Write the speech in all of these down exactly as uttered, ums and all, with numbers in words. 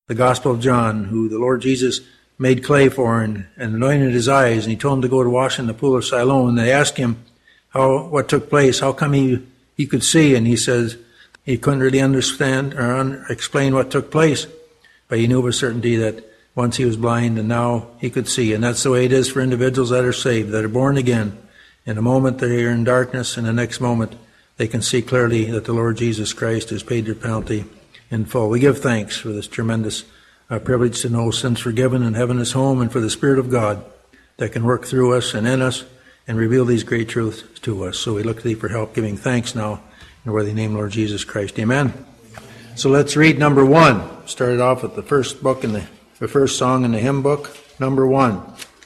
the Gospel of John, who the Lord Jesus made clay for and, and anointed his eyes, and he told him to go to wash in the pool of Siloam. And they asked him how what took place, how come he, he could see, and he says he couldn't really understand or un, explain what took place, but he knew with certainty that once he was blind and now he could see. And that's the way it is for individuals that are saved, that are born again. In a moment they are in darkness, and the next moment they can see clearly that the Lord Jesus Christ has paid their penalty in full. We give thanks for this tremendous uh, privilege to know sins forgiven and heaven is home, and for the Spirit of God that can work through us and in us and reveal these great truths to us. So we look to thee for help, giving thanks now in the worthy name, Lord Jesus Christ. Amen. So let's read number one. Started off with the first book in the, the first song in the hymn book, number one.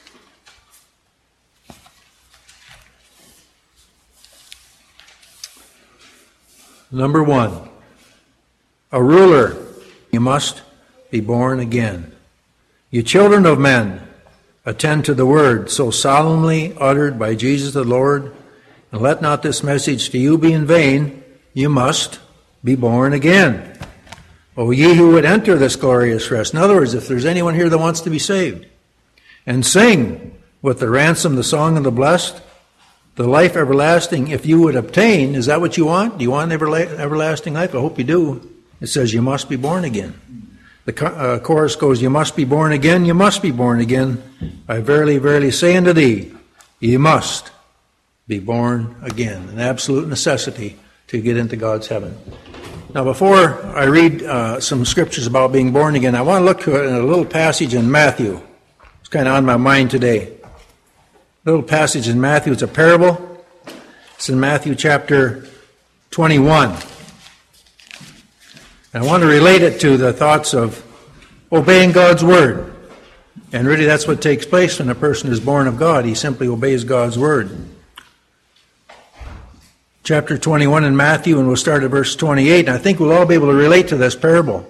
Number one, a ruler, you must be born again. You children of men, attend to the word so solemnly uttered by Jesus the Lord, and let not this message to you be in vain. You must be born again. O ye who would enter this glorious rest. In other words, if there's anyone here that wants to be saved, and sing with the ransom, the song of the blessed, the life everlasting, if you would obtain, is that what you want? Do you want everla- everlasting life? I hope you do. It says you must be born again. The uh, chorus goes, you must be born again, you must be born again. I verily, verily say unto thee, you must be born again. An absolute necessity to get into God's heaven. Now, before I read uh, some scriptures about being born again, I want to look to it in a little passage in Matthew. It's kind of on my mind today. Little passage in Matthew. It's a parable. It's in Matthew chapter twenty-one. And I want to relate it to the thoughts of obeying God's word. And really that's what takes place when a person is born of God. He simply obeys God's word. Chapter twenty-one in Matthew, and we'll start at verse twenty-eight. And I think we'll all be able to relate to this parable.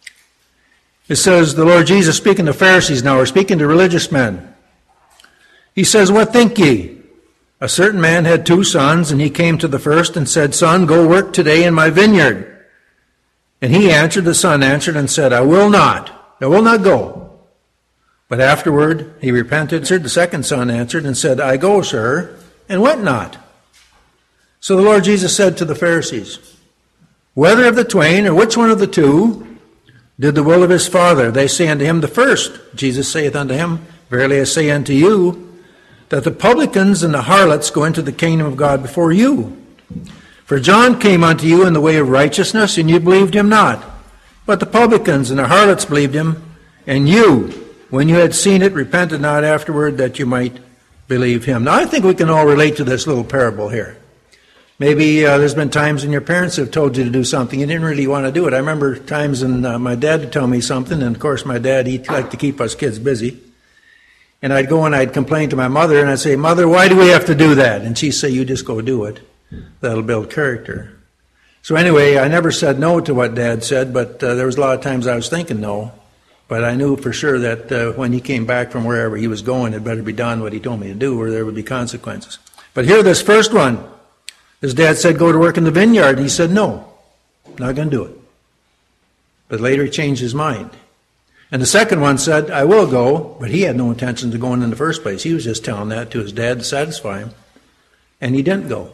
It says, the Lord Jesus speaking to Pharisees now, or speaking to religious men. He says, what think ye? A certain man had two sons, and he came to the first and said, Son, go work today in my vineyard. And he answered, the son answered and said, I will not, I will not go. But afterward he repented. The second son answered and said, I go, sir, and went not. So the Lord Jesus said to the Pharisees, whether of the twain, or which one of the two, did the will of his father? They say unto him, the first. Jesus saith unto him, verily I say unto you, that the publicans and the harlots go into the kingdom of God before you. For John came unto you in the way of righteousness, and you believed him not. But the publicans and the harlots believed him, and you, when you had seen it, repented not afterward that you might believe him. Now I think we can all relate to this little parable here. Maybe uh, there's been times when your parents have told you to do something, you didn't really want to do it. I remember times when uh, my dad would tell me something, and of course my dad, he liked to keep us kids busy. And I'd go and I'd complain to my mother, and I'd say, Mother, why do we have to do that? And she'd say, you just go do it. That'll build character. So anyway, I never said no to what Dad said, but uh, there was a lot of times I was thinking no. But I knew for sure that uh, when he came back from wherever he was going, it better be done what he told me to do, or there would be consequences. But here, this first one, his dad said, go to work in the vineyard. And he said, no, not going to do it. But later he changed his mind. And the second one said, I will go, but he had no intentions of going in the first place. He was just telling that to his dad to satisfy him. And he didn't go.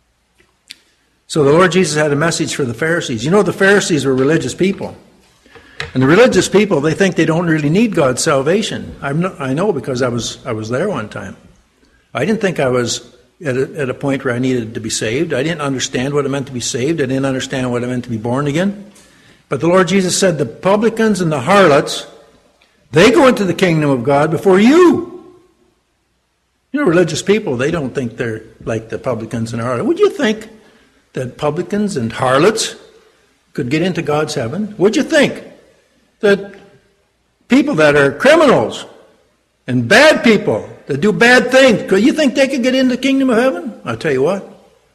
So the Lord Jesus had a message for the Pharisees. You know, the Pharisees were religious people. And the religious people, they think they don't really need God's salvation. I'm not, I know because I was I was there one time. I didn't think I was at a, at a point where I needed to be saved. I didn't understand what it meant to be saved. I didn't understand what it meant to be born again. But the Lord Jesus said, the publicans and the harlots, they go into the kingdom of God before you. You know, religious people, they don't think they're like the publicans and harlots. Would you think that publicans and harlots could get into God's heaven? Would you think that people that are criminals and bad people that do bad things, could you think they could get into the kingdom of heaven? I'll tell you what.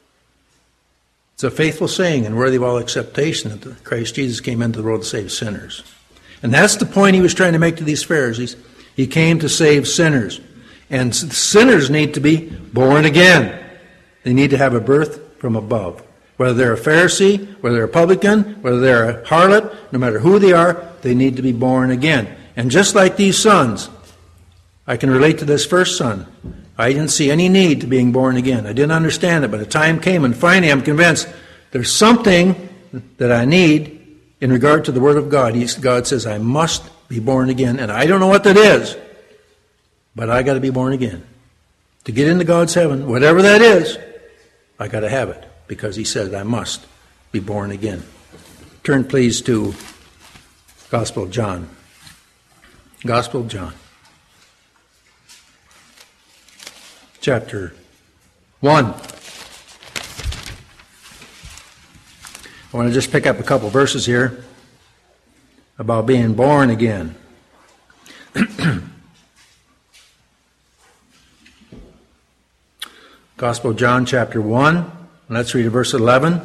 It's a faithful saying and worthy of all acceptation that Christ Jesus came into the world to save sinners. And that's the point he was trying to make to these Pharisees. He came to save sinners. And sinners need to be born again. They need to have a birth from above. Whether they're a Pharisee, whether they're a publican, whether they're a harlot, no matter who they are, they need to be born again. And just like these sons, I can relate to this first son. I didn't see any need to being born again. I didn't understand it, but a time came, and finally I'm convinced there's something that I need in regard to the Word of God. He's, God says I must be born again, and I don't know what that is, but I got to be born again. To get into God's heaven, whatever that is, I got to have it, because He said I must be born again. Turn please to Gospel of John. Gospel of John. Chapter one. I want to just pick up a couple verses here about being born again. Gospel of John, chapter one. Let's read verse eleven.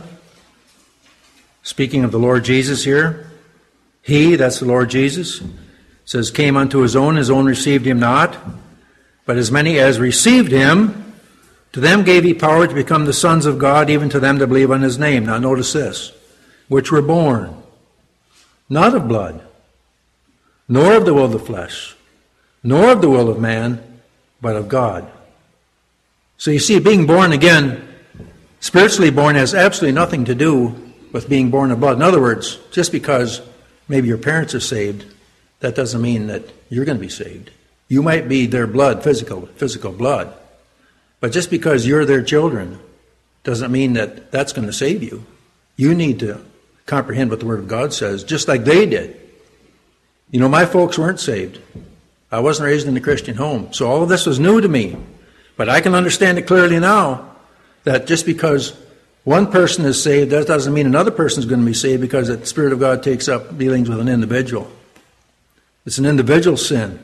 Speaking of the Lord Jesus here. He, that's the Lord Jesus, says, came unto his own, his own received him not. But as many as received him, to them gave he power to become the sons of God, even to them that believe on his name. Now notice this. Which were born, not of blood, nor of the will of the flesh, nor of the will of man, but of God. So you see, being born again, spiritually born, has absolutely nothing to do with being born of blood. In other words, just because maybe your parents are saved, that doesn't mean that you're going to be saved. You might be their blood, physical, physical blood. But just because you're their children doesn't mean that that's going to save you. You need to comprehend what the Word of God says, just like they did. You know, my folks weren't saved. I wasn't raised in a Christian home. So all of this was new to me. But I can understand it clearly now that just because one person is saved, that doesn't mean another person is going to be saved, because the Spirit of God takes up dealings with an individual. It's an individual sin.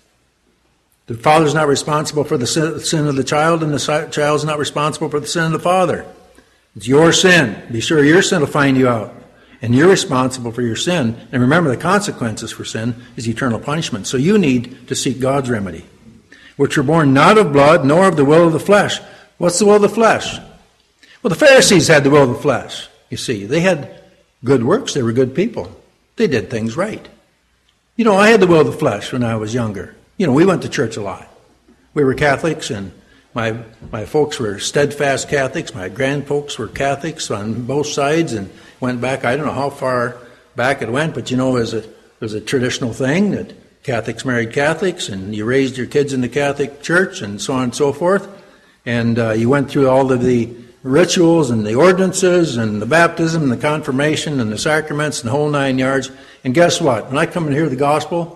The father's not responsible for the sin of the child, and the child's not responsible for the sin of the father. It's your sin. Be sure your sin will find you out. And you're responsible for your sin. And remember, the consequences for sin is eternal punishment. So you need to seek God's remedy. Which were born not of blood, nor of the will of the flesh. What's the will of the flesh? Well, the Pharisees had the will of the flesh, you see. They had good works. They were good people. They did things right. You know, I had the will of the flesh when I was younger. You know, we went to church a lot. We were Catholics, and my my folks were steadfast Catholics. My grandfolks were Catholics on both sides, and went back, I don't know how far back it went, but you know, it was a, it was a traditional thing that Catholics married Catholics, and you raised your kids in the Catholic Church, and so on and so forth. And uh, you went through all of the rituals and the ordinances and the baptism and the confirmation and the sacraments and the whole nine yards. And guess what? When I come and hear the gospel,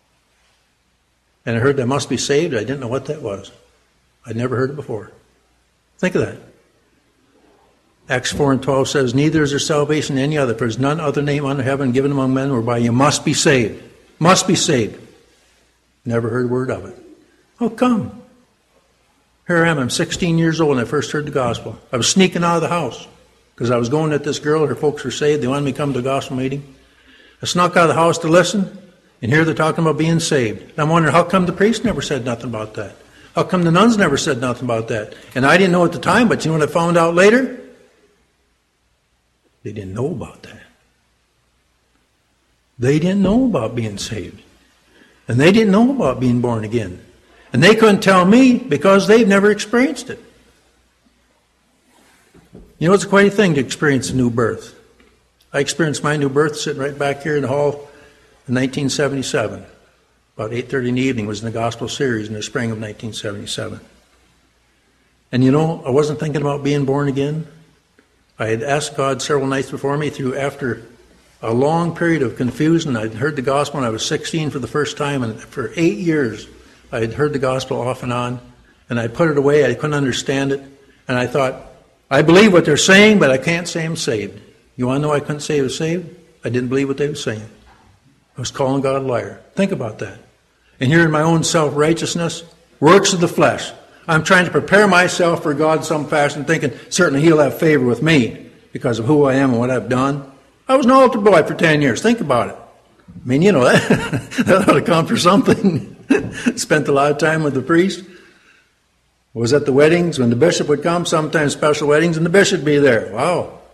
and I heard I must be saved, I didn't know what that was. I'd never heard it before. Think of that. Acts four and twelve says, neither is there salvation in any other, for there is none other name under heaven given among men whereby you must be saved. Must be saved. Never heard a word of it. How come? Here I am, I'm sixteen years old, and I first heard the gospel. I was sneaking out of the house because I was going at this girl. Her folks were saved. They wanted me to come to the gospel meeting. I snuck out of the house to listen, and here they're talking about being saved. And I'm wondering, how come the priest never said nothing about that? How come the nuns never said nothing about that? And I didn't know at the time, but you know what I found out later? They didn't know about that. They didn't know about being saved. And they didn't know about being born again. And they couldn't tell me because they've never experienced it. You know, it's quite a thing to experience a new birth. I experienced my new birth sitting right back here in the hall in nineteen seventy-seven. About eight thirty in the evening was in the gospel series in the spring of nineteen seventy-seven. And you know, I wasn't thinking about being born again. I had asked God several nights before me through after a long period of confusion. I'd heard the gospel when I was sixteen for the first time, and for eight years I had heard the gospel off and on, and I put it away. I couldn't understand it. And I thought, I believe what they're saying, but I can't say I'm saved. You want to know I couldn't say I was saved? I didn't believe what they were saying. I was calling God a liar. Think about that. And here in my own self-righteousness, works of the flesh, I'm trying to prepare myself for God in some fashion, thinking certainly He'll have favor with me because of who I am and what I've done. I was an altar boy for ten years. Think about it. I mean, you know, that, that ought to count for something. Spent a lot of time with the priest. Was at the weddings when the bishop would come, sometimes special weddings, and the bishop would be there. Wow.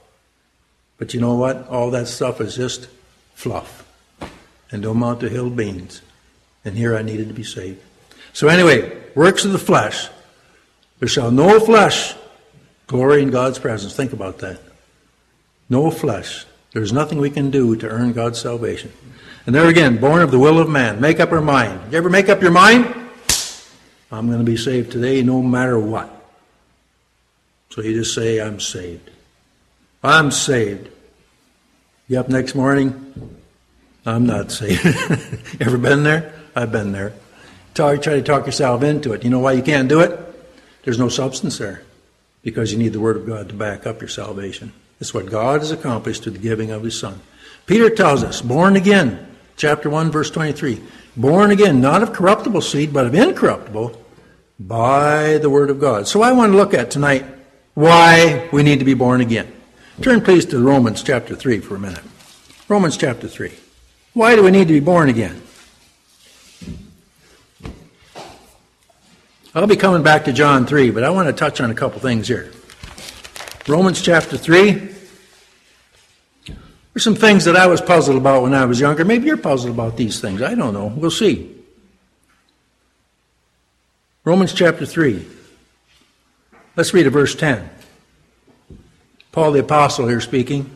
But you know what? All that stuff is just fluff and don't amount to hill beans. And here I needed to be saved. So anyway, works of the flesh. There shall no flesh glory in God's presence. Think about that. No flesh. There's nothing we can do to earn God's salvation. And there again, born of the will of man. Make up our mind. You ever make up your mind? I'm going to be saved today no matter what. So you just say, I'm saved. I'm saved. You up next morning? I'm not saved. Ever been there? I've been there. Try to talk yourself into it. You know why you can't do it? There's no substance there. Because you need the Word of God to back up your salvation. It's what God has accomplished through the giving of His Son. Peter tells us, born again, chapter one, verse twenty-three, born again, not of corruptible seed, but of incorruptible, by the Word of God. So I want to look at tonight why we need to be born again. Turn please to Romans chapter three for a minute. Romans chapter three. Why do we need to be born again? I'll be coming back to John three, but I want to touch on a couple things here. Romans chapter three. There's some things that I was puzzled about when I was younger. Maybe you're puzzled about these things. I don't know. We'll see. Romans chapter three. Let's read a verse ten. Paul the Apostle here speaking.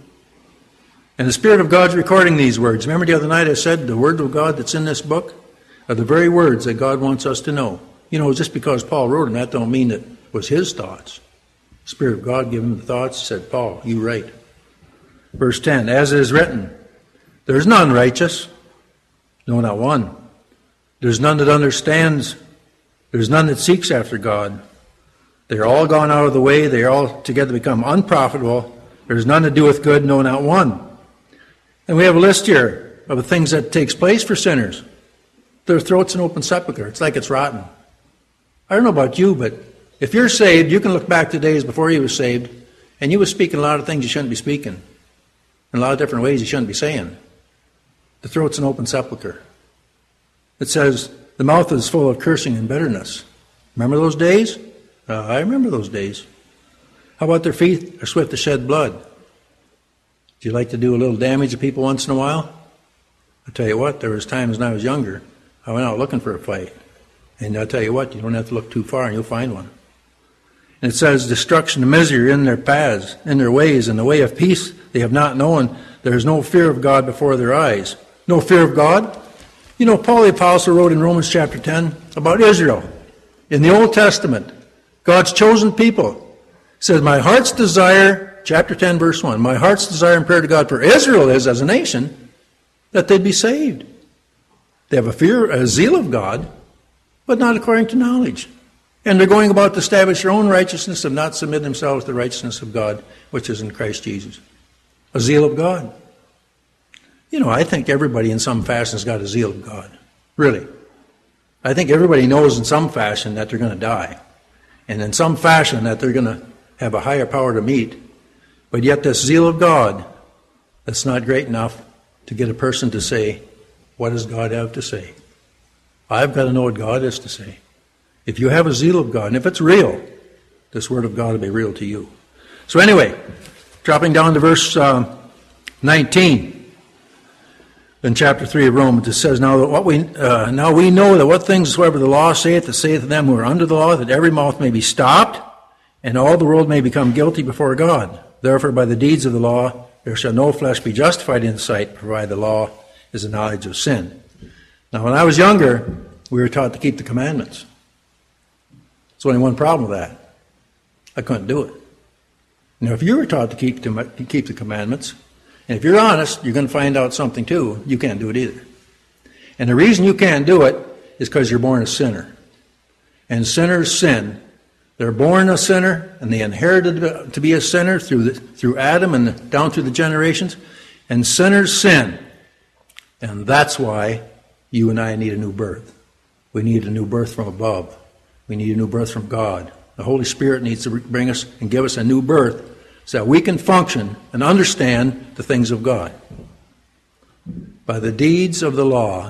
And the Spirit of God's recording these words. Remember the other night I said the Word of God that's in this book are the very words that God wants us to know. You know, just because Paul wrote them, that don't mean it was his thoughts. The Spirit of God gave him the thoughts, said, Paul, you write. Verse ten, as it is written, there is none righteous, no, not one. There's none that understands. There's none that seeks after God. They are all gone out of the way. They are all together become unprofitable. There's none that doeth good, no, not one. And we have a list here of the things that takes place for sinners. Their throat's an open sepulchre. It's like it's rotten. I don't know about you, but if you're saved, you can look back to days before you were saved, and you were speaking a lot of things you shouldn't be speaking. In a lot of different ways you shouldn't be saying. The throat's an open sepulchre. It says, the mouth is full of cursing and bitterness. Remember those days? Uh, I remember those days. How about their feet are swift to shed blood? Do you like to do a little damage to people once in a while? I'll tell you what, there was times when I was younger, I went out looking for a fight. And I'll tell you what, you don't have to look too far and you'll find one. And it says, destruction and misery are in their paths, in their ways, and the way of peace they have not known. There is no fear of God before their eyes. No fear of God? You know, Paul the Apostle wrote in Romans chapter ten about Israel. In the Old Testament, God's chosen people. It says, my heart's desire, chapter ten, verse one, my heart's desire and prayer to God for Israel is, as a nation, that they'd be saved. They have a fear, a zeal of God, but not according to knowledge. And they're going about to establish their own righteousness, have not submitted themselves to the righteousness of God, which is in Christ Jesus. A zeal of God. You know, I think everybody in some fashion has got a zeal of God. Really. I think everybody knows in some fashion that they're going to die. And in some fashion that they're going to have a higher power to meet. But yet this zeal of God, that's not great enough to get a person to say, what does God have to say? I've got to know what God has to say. If you have a zeal of God, and if it's real, this Word of God will be real to you. So anyway, dropping down to verse uh, nineteen in chapter three of Romans, it says, now that what we uh, now we know that what things soever the law saith, it saith to them who are under the law, that every mouth may be stopped, and all the world may become guilty before God. Therefore, by the deeds of the law, there shall no flesh be justified in sight, provided the law is the knowledge of sin. Now, when I was younger, we were taught to keep the commandments. There's only one problem with that. I couldn't do it. Now, if you were taught to keep, to keep the commandments, and if you're honest, you're going to find out something too. You can't do it either. And the reason you can't do it is because you're born a sinner. And sinners sin. They're born a sinner, and they inherited to be a sinner through the, through Adam and down through the generations. And sinners sin. And that's why you and I need a new birth. We need a new birth from above. We need a new birth from God. The Holy Spirit needs to bring us and give us a new birth so that we can function and understand the things of God. By the deeds of the law,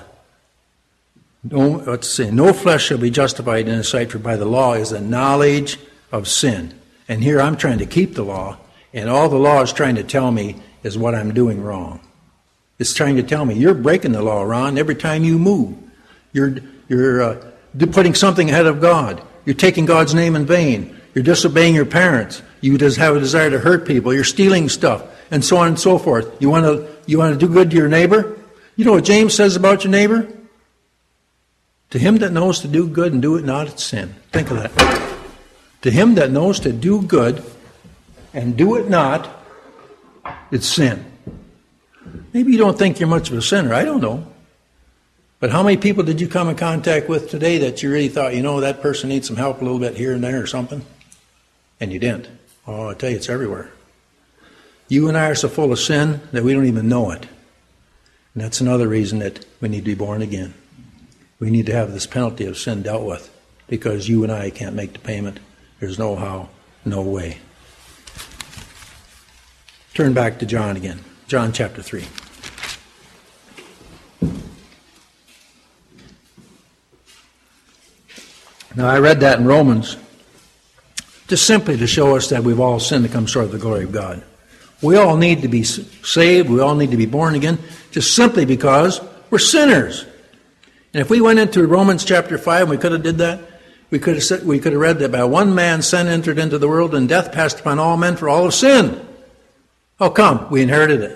no, let's see, no flesh shall be justified in His sight, for by the law is the knowledge of sin. And here I'm trying to keep the law, and all the law is trying to tell me is what I'm doing wrong. It's trying to tell me, you're breaking the law, Ron, every time you move. You're, you're uh, putting something ahead of God. You're taking God's name in vain. You're disobeying your parents. You just have a desire to hurt people. You're stealing stuff, and so on and so forth. You want to you want to do good to your neighbor? You know what James says about your neighbor? To him that knows to do good and do it not, it's sin. Think of that. To him that knows to do good and do it not, it's sin. Maybe you don't think you're much of a sinner. I don't know. But how many people did you come in contact with today that you really thought, you know, that person needs some help a little bit here and there or something? And you didn't. Oh, I tell you, it's everywhere. You and I are so full of sin that we don't even know it. And that's another reason that we need to be born again. We need to have this penalty of sin dealt with, because you and I can't make the payment. There's no how, no way. Turn back to John again. John chapter three. Now, I read that in Romans just simply to show us that we've all sinned to come short of the glory of God. We all need to be saved. We all need to be born again, just simply because we're sinners. And if we went into Romans chapter five, and we could have did that, we could have said, we could have read that by one man sin entered into the world, and death passed upon all men, for all have sinned. How come? We inherited it.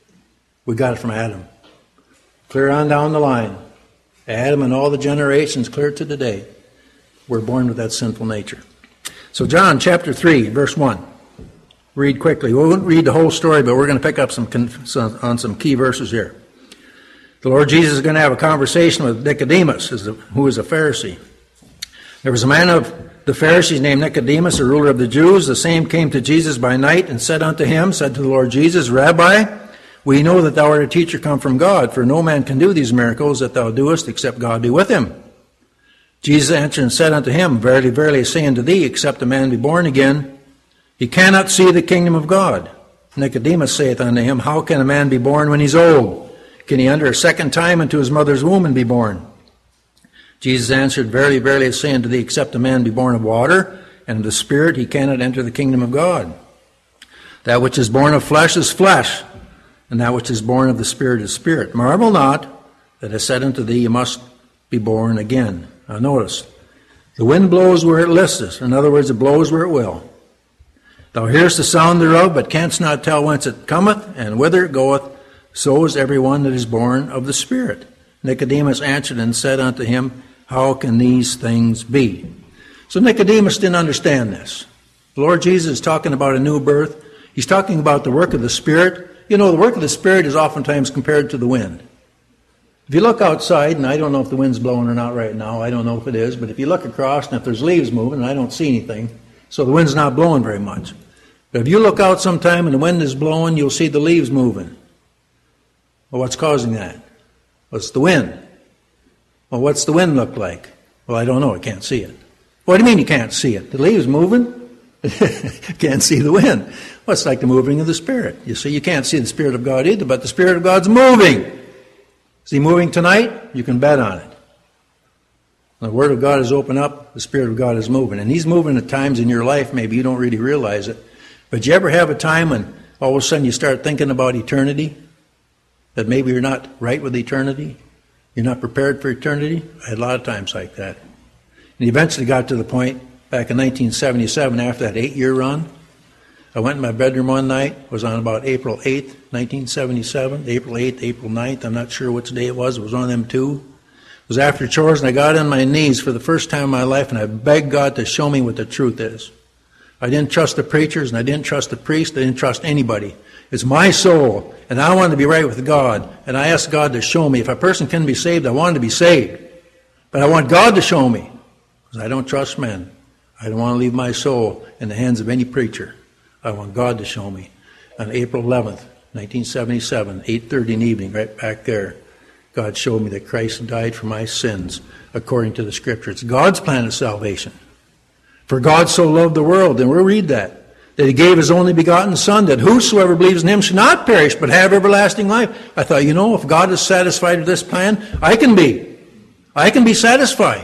We got it from Adam. Clear on down the line. Adam and all the generations clear to today. We're born with that sinful nature. So John chapter three, verse one. Read quickly. We won't read the whole story, but we're going to pick up some, some on some key verses here. The Lord Jesus is going to have a conversation with Nicodemus, who is a Pharisee. There was a man of the Pharisees named Nicodemus, a ruler of the Jews. The same came to Jesus by night and said unto him, said to the Lord Jesus, Rabbi, we know that thou art a teacher come from God, for no man can do these miracles that thou doest, except God be with him. Jesus answered and said unto him, Verily, verily, I say unto thee, except a man be born again, he cannot see the kingdom of God. Nicodemus saith unto him, How can a man be born when he's old? Can he enter a second time into his mother's womb and be born? Jesus answered, Verily, verily, I say unto thee, except a man be born of water and of the Spirit, he cannot enter the kingdom of God. That which is born of flesh is flesh, and that which is born of the Spirit is spirit. Marvel not that I said unto thee, You must be born again. Now notice, the wind blows where it listeth. In other words, it blows where it will. Thou hearest the sound thereof, but canst not tell whence it cometh, and whither it goeth. So is every one that is born of the Spirit. Nicodemus answered and said unto him, How can these things be? So Nicodemus didn't understand this. The Lord Jesus is talking about a new birth. He's talking about the work of the Spirit. You know, the work of the Spirit is oftentimes compared to the wind. If you look outside, and I don't know if the wind's blowing or not right now, I don't know if it is, but if you look across, and if there's leaves moving, I don't see anything, so the wind's not blowing very much. But if you look out sometime and the wind is blowing, you'll see the leaves moving. Well, what's causing that? Well, it's the wind. Well, what's the wind look like? Well, I don't know. I can't see it. What do you mean you can't see it? The leaves moving? Can't see the wind. Well, it's like the moving of the Spirit. You see, you can't see the Spirit of God either, but the Spirit of God's moving. Is he moving tonight? You can bet on it. When the Word of God is open up, the Spirit of God is moving. And he's moving at times in your life, maybe you don't really realize it. But you ever have a time when all of a sudden you start thinking about eternity? That maybe you're not right with eternity? You're not prepared for eternity? I had a lot of times like that. And eventually got to the point, back in nineteen seventy-seven, after that eight-year run, I went in my bedroom one night. It was on about April eighth, nineteen seventy-seven. April eighth, April ninth. I'm not sure which day it was. It was one of them two. It was after chores, and I got on my knees for the first time in my life, and I begged God to show me what the truth is. I didn't trust the preachers, and I didn't trust the priest. I didn't trust anybody. It's my soul, and I wanted to be right with God. And I asked God to show me. If a person can be saved, I wanted to be saved. But I want God to show me, because I don't trust men. I don't want to leave my soul in the hands of any preacher. I want God to show me. On April eleventh, nineteen seventy-seven, eight thirty in the evening, right back there, God showed me that Christ died for my sins according to the Scripture. It's God's plan of salvation. For God so loved the world, and we'll read that, that he gave his only begotten Son, that whosoever believes in him should not perish, but have everlasting life. I thought, you know, if God is satisfied with this plan, I can be. I can be satisfied.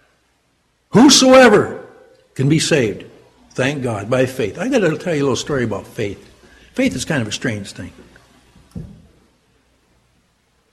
Whosoever can be saved. Thank God, by faith. I got to tell you a little story about faith. Faith is kind of a strange thing.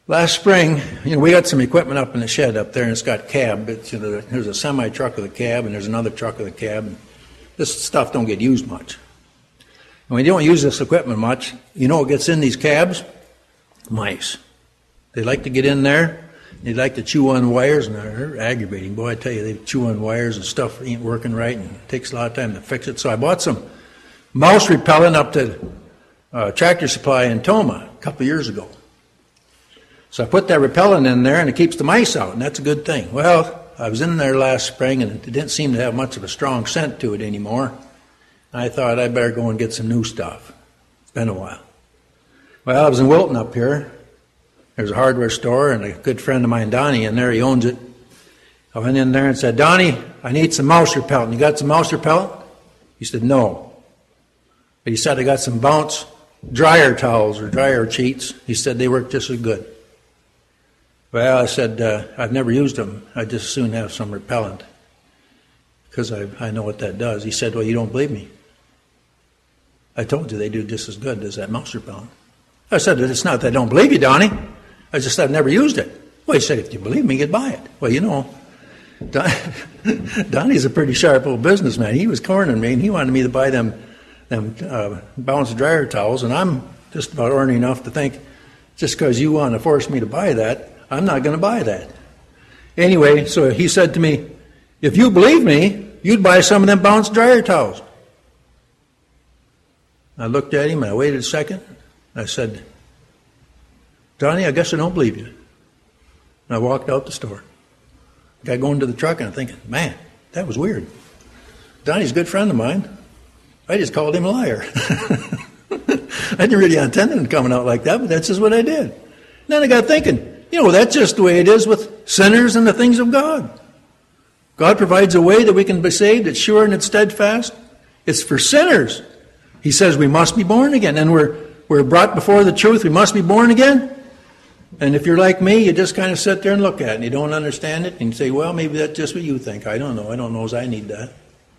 Last spring, you know, we got some equipment up in the shed up there, and it's got cab. It's, you know, there's a semi truck with a cab, and there's another truck with a cab. And this stuff don't get used much. And when you don't use this equipment much, you know what gets in these cabs? Mice. They like to get in there. They like to chew on wires, and they're aggravating. Boy, I tell you, they chew on wires and stuff ain't working right, and it takes a lot of time to fix it. So I bought some mouse repellent up to uh, Tractor Supply in Toma a couple of years ago. So I put that repellent in there, and it keeps the mice out, and that's a good thing. Well, I was in there last spring, and it didn't seem to have much of a strong scent to it anymore. I thought I'd better go and get some new stuff. It's been a while. Well, I was in Wilton up here. There's a hardware store, and a good friend of mine, Donnie, in there, he owns it. I went in there and said, Donnie, I need some mouse repellent. You got some mouse repellent? He said, no. But he said, I got some Bounce dryer towels or dryer sheets. He said, they work just as good. Well, I said, uh, I've never used them. I'd just as soon have some repellent because I, I know what that does. He said, well, you don't believe me. I told you they do just as good as that mouse repellent. I said, it's not that I don't believe you, Donnie. I just said I've never used it. Well, he said, if you believe me, you'd buy it. Well, you know, Don, Donnie's a pretty sharp old businessman. He was cornering me, and he wanted me to buy them them uh, Bounce dryer towels, and I'm just about ornery enough to think, just because you want to force me to buy that, I'm not going to buy that. Anyway, so he said to me, if you believe me, you'd buy some of them Bounce dryer towels. I looked at him, and I waited a second. I said, Donnie, I guess I don't believe you. And I walked out the store. I got going to the truck, and I'm thinking, man, that was weird. Donnie's a good friend of mine. I just called him a liar. I didn't really intend him coming out like that, but that's just what I did. And then I got thinking, you know, that's just the way it is with sinners and the things of God. God provides a way that we can be saved. It's sure and it's steadfast. It's for sinners. He says we must be born again, and we're we're brought before the truth. We must be born again. And if you're like me, you just kind of sit there and look at it, and you don't understand it, and you say, well, maybe that's just what you think. I don't know. I don't know as I need that.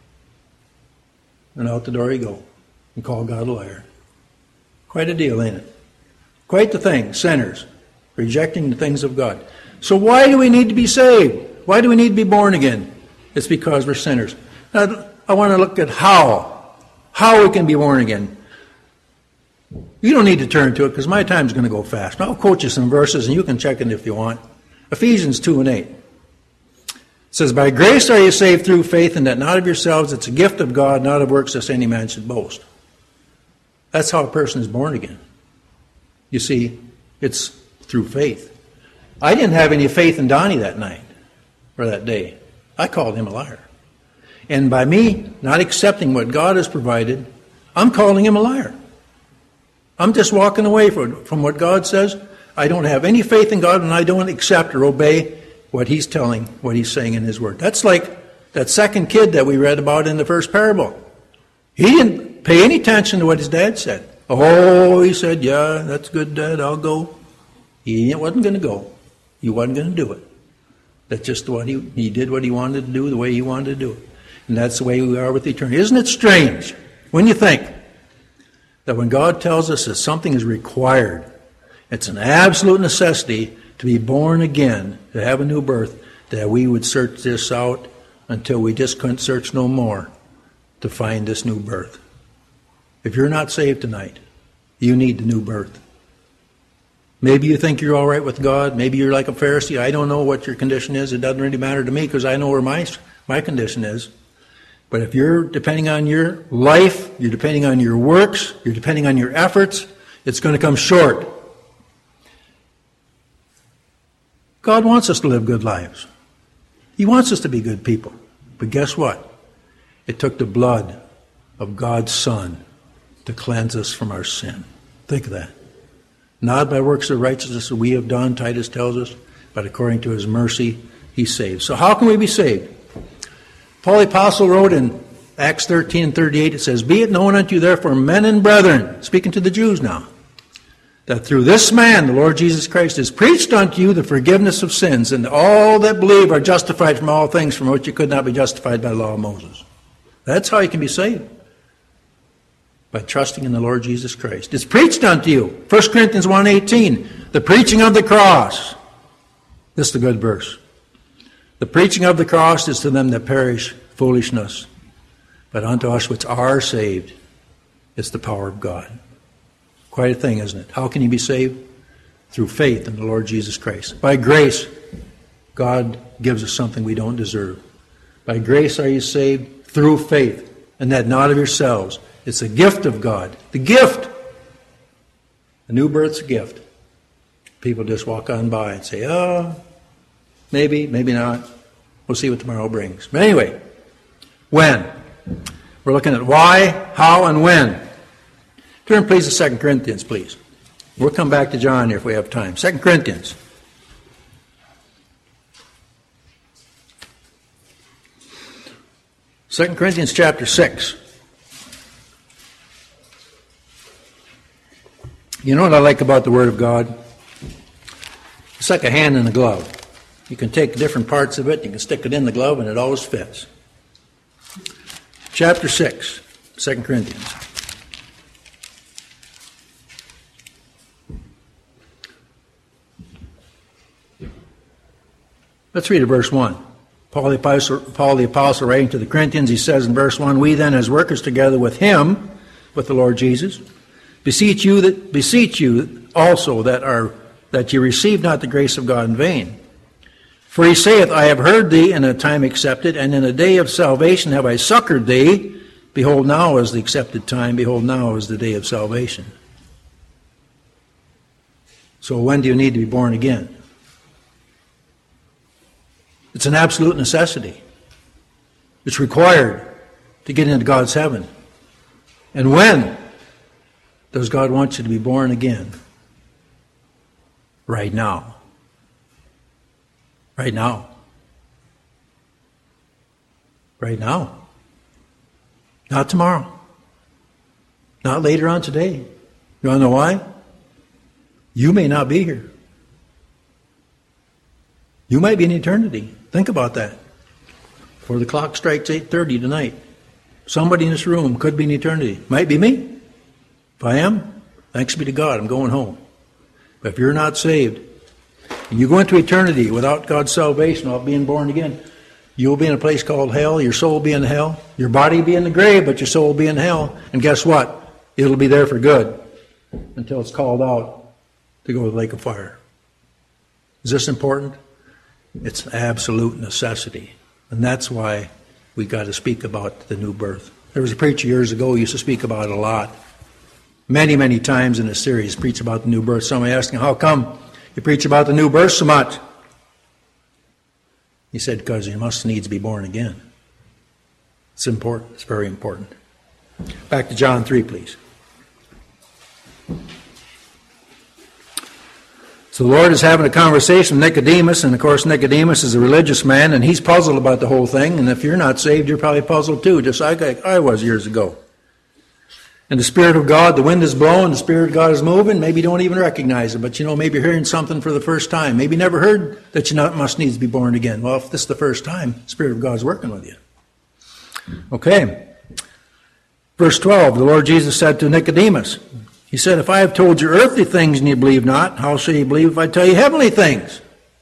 And out the door you go and call God a liar. Quite a deal, ain't it? Quite the thing, sinners, rejecting the things of God. So why do we need to be saved? Why do we need to be born again? It's because we're sinners. Now, I want to look at how. How we can be born again. You don't need to turn to it because my time's going to go fast. I'll quote you some verses and you can check it if you want. Ephesians two and eight. It says, by grace are you saved through faith, and that not of yourselves, it's a gift of God, not of works, lest any man should boast. That's how a person is born again. You see, it's through faith. I didn't have any faith in Donnie that night or that day. I called him a liar. And by me not accepting what God has provided, I'm calling him a liar. I'm just walking away from, from what God says. I don't have any faith in God, and I don't accept or obey what he's telling, what he's saying in his word. That's like that second kid that we read about in the first parable. He didn't pay any attention to what his dad said. Oh, he said, yeah, that's good, Dad, I'll go. He wasn't going to go. He wasn't going to do it. That's just what he, he did what he wanted to do, the way he wanted to do it. And that's the way we are with eternity. Isn't it strange when you think that when God tells us that something is required, it's an absolute necessity to be born again, to have a new birth, that we would search this out until we just couldn't search no more to find this new birth. If you're not saved tonight, you need the new birth. Maybe you think you're all right with God. Maybe you're like a Pharisee. I don't know what your condition is. It doesn't really matter to me because I know where my, my condition is. But if you're depending on your life, you're depending on your works, you're depending on your efforts, it's going to come short. God wants us to live good lives. He wants us to be good people. But guess what? It took the blood of God's Son to cleanse us from our sin. Think of that. Not by works of righteousness that we have done, Titus tells us, but according to his mercy, he saves. So how can we be saved? Paul the Apostle wrote in Acts thirteen and thirty-eight, it says, be it known unto you therefore, men and brethren, speaking to the Jews now, that through this man, the Lord Jesus Christ, is preached unto you the forgiveness of sins, and all that believe are justified from all things from which you could not be justified by the law of Moses. That's how you can be saved. By trusting in the Lord Jesus Christ. It's preached unto you. First Corinthians one eighteen. The preaching of the cross. This is the good verse. The preaching of the cross is to them that perish foolishness, but unto us which are saved, it's the power of God. Quite a thing, isn't it? How can you be saved? Through faith in the Lord Jesus Christ. By grace, God gives us something we don't deserve. By grace are you saved through faith, and that not of yourselves. It's a gift of God. The gift. The new birth's a gift. People just walk on by and say, oh, maybe, maybe not. We'll see what tomorrow brings. But anyway, when? We're looking at why, how, and when. Turn please to Second Corinthians, please. We'll come back to John here if we have time. Second Corinthians. Second Corinthians chapter six. You know what I like about the Word of God? It's like a hand in a glove. You can take different parts of it, you can stick it in the glove, and it always fits. Chapter six, Second Corinthians. Let's read verse one. Paul the, Apostle, Paul the Apostle writing to the Corinthians, he says in verse one, we then as workers together with him, with the Lord Jesus, beseech you that beseech you also that are that ye receive not the grace of God in vain. For he saith, I have heard thee in a time accepted, and in a day of salvation have I succored thee. Behold, now is the accepted time. Behold, now is the day of salvation. So when do you need to be born again? It's an absolute necessity. It's required to get into God's heaven. And when does God want you to be born again? Right now. Right now. Right now. Not tomorrow. Not later on today. You want to know why? You may not be here. You might be in eternity. Think about that. Before the clock strikes eight thirty tonight, somebody in this room could be in eternity. Might be me. If I am, thanks be to God, I'm going home. But if you're not saved, and you go into eternity without God's salvation, without being born again, you'll be in a place called hell. Your soul will be in hell. Your body will be in the grave, but your soul will be in hell. And guess what? It'll be there for good until it's called out to go to the lake of fire. Is this important? It's an absolute necessity. And that's why we got to speak about the new birth. There was a preacher years ago who used to speak about it a lot. Many, many times in a series, preach about the new birth. Somebody asked him, how come you preach about the new birth so much? He said, because you must needs be born again. It's important. It's very important. Back to John three, please. So the Lord is having a conversation with Nicodemus, and of course Nicodemus is a religious man, and he's puzzled about the whole thing, and if you're not saved, you're probably puzzled too, just like I was years ago. And the Spirit of God, the wind is blowing, the Spirit of God is moving, maybe you don't even recognize it, but you know, maybe you're hearing something for the first time. Maybe you never heard that you not, must needs to be born again. Well, if this is the first time, the Spirit of God is working with you. Okay. Verse twelve, the Lord Jesus said to Nicodemus, he said, if I have told you earthly things and you believe not, how shall you believe if I tell you heavenly things?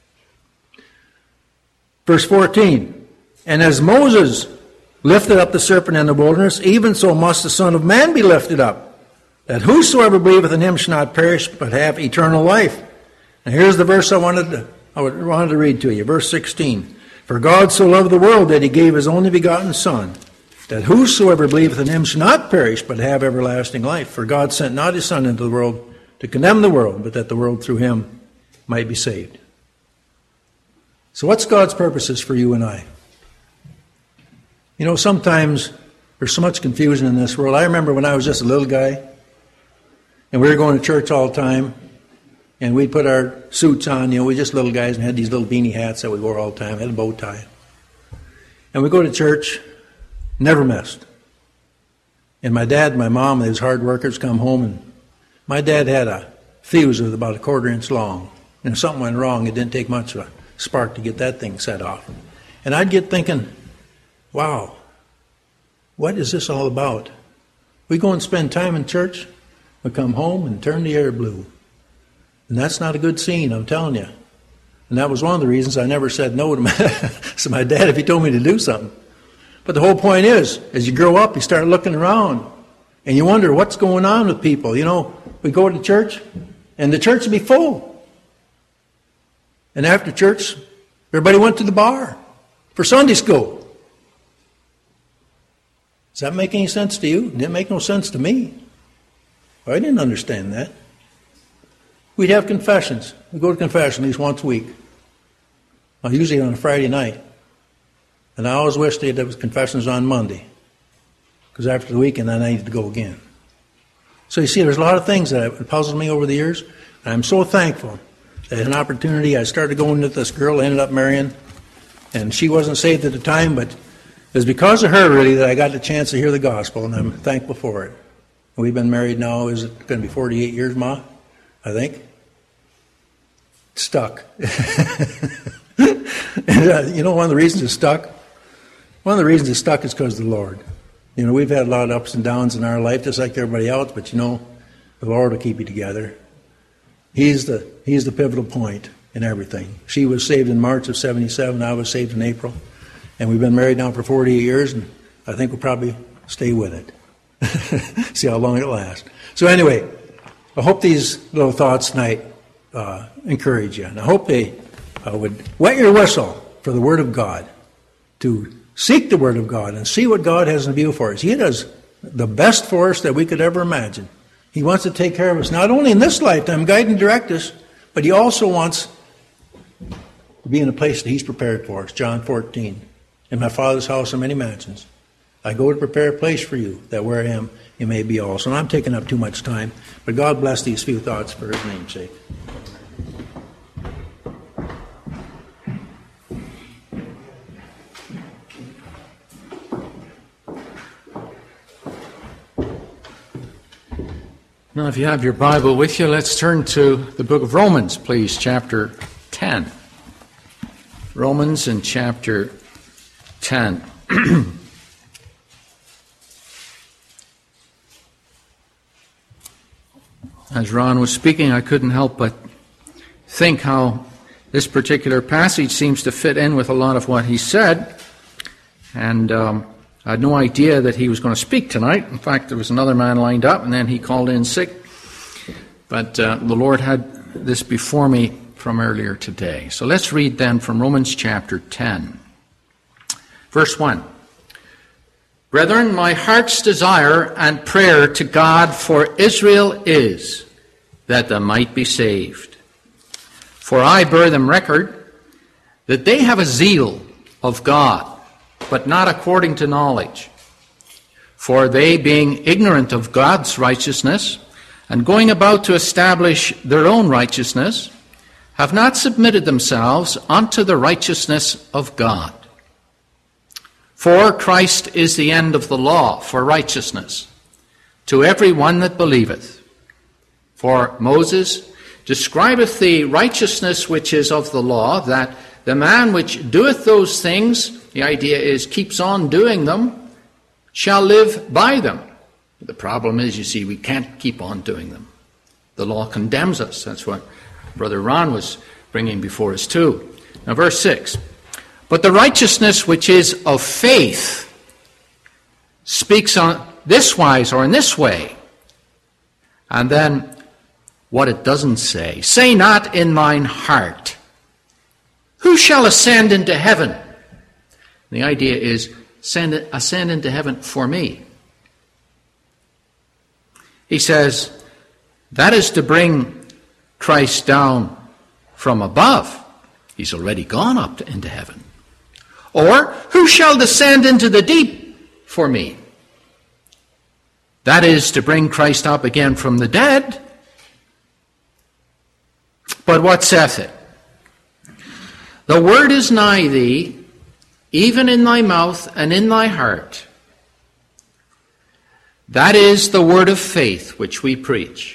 Verse fourteen, and as Moses lifted up the serpent in the wilderness, even so must the Son of Man be lifted up, that whosoever believeth in him shall not perish, but have eternal life. Now here's the verse I wanted to, I wanted to read to you, verse sixteen. For God so loved the world that he gave his only begotten Son, that whosoever believeth in him shall not perish, but have everlasting life. For God sent not his Son into the world to condemn the world, but that the world through him might be saved. So what's God's purposes for you and I? You know, sometimes there's so much confusion in this world. I remember when I was just a little guy, and we were going to church all the time, and we'd put our suits on, you know, we were just little guys and had these little beanie hats that we wore all the time, had a bow tie. And we go to church, never missed. And my dad and my mom, these hard workers, come home, and my dad had a fuse that was about a quarter inch long. And if something went wrong, it didn't take much of a spark to get that thing set off. And I'd get thinking, wow, what is this all about? We go and spend time in church, we come home and turn the air blue. And that's not a good scene, I'm telling you. And that was one of the reasons I never said no to my, to my dad if he told me to do something. But the whole point is, as you grow up, you start looking around. And you wonder what's going on with people. You know, we go to church, and the church would be full. And after church, everybody went to the bar for Sunday school. Does that make any sense to you? It didn't make no sense to me. I didn't understand that. We'd have confessions. We go to confession at least once a week. Well, usually on a Friday night. And I always wished that there was confessions on Monday. Because after the weekend, I needed to go again. So you see, there's a lot of things that have puzzled me over the years. And I'm so thankful that an opportunity, I started going with this girl, ended up marrying. And she wasn't saved at the time, but it was because of her, really, that I got the chance to hear the gospel. And I'm thankful for it. We've been married now, is it going to be forty-eight years, Ma? I think. Stuck. And, uh, you know, one of the reasons it's stuck? One of the reasons it's stuck is because of the Lord. You know, we've had a lot of ups and downs in our life, just like everybody else, but you know, the Lord will keep you together. He's the He's the pivotal point in everything. She was saved in March of seventy-seven, I was saved in April. And we've been married now for forty-eight years, and I think we'll probably stay with it. See how long it lasts. So anyway, I hope these little thoughts tonight uh, encourage you. And I hope they uh, would wet your whistle for the Word of God, to seek the Word of God and see what God has in view for us. He does the best for us that we could ever imagine. He wants to take care of us, not only in this lifetime, guide and direct us, but He also wants to be in a place that He's prepared for us. John fourteen, in my Father's house are many mansions. I go to prepare a place for you, that where I am, you may be also. And I'm taking up too much time, but God bless these few thoughts for His name's sake. Now, if you have your Bible with you, let's turn to the book of Romans, please, chapter ten. Romans in chapter ten. As Ron was speaking, I couldn't help but think how this particular passage seems to fit in with a lot of what he said. And um, I had no idea that he was going to speak tonight. In fact, there was another man lined up, and then he called in sick. But uh, the Lord had this before me from earlier today. So let's read then from Romans chapter ten. Verse one. Brethren, my heart's desire and prayer to God for Israel is that they might be saved. For I bear them record that they have a zeal of God, but not according to knowledge. For they, being ignorant of God's righteousness, and going about to establish their own righteousness, have not submitted themselves unto the righteousness of God. For Christ is the end of the law for righteousness, to every one that believeth. For Moses describeth the righteousness which is of the law, that the man which doeth those things, the idea is keeps on doing them, shall live by them. The problem is, you see, we can't keep on doing them. The law condemns us. That's what Brother Ron was bringing before us too. Now, verse six. But the righteousness which is of faith speaks on this wise or in this way. And then what it doesn't say. Say not in thine heart, who shall ascend into heaven? The idea is send, ascend into heaven for me. He says that is to bring Christ down from above. He's already gone up to, into heaven. Or, who shall descend into the deep for me? That is to bring Christ up again from the dead. But what saith it? The word is nigh thee, even in thy mouth and in thy heart. That is the word of faith which we preach.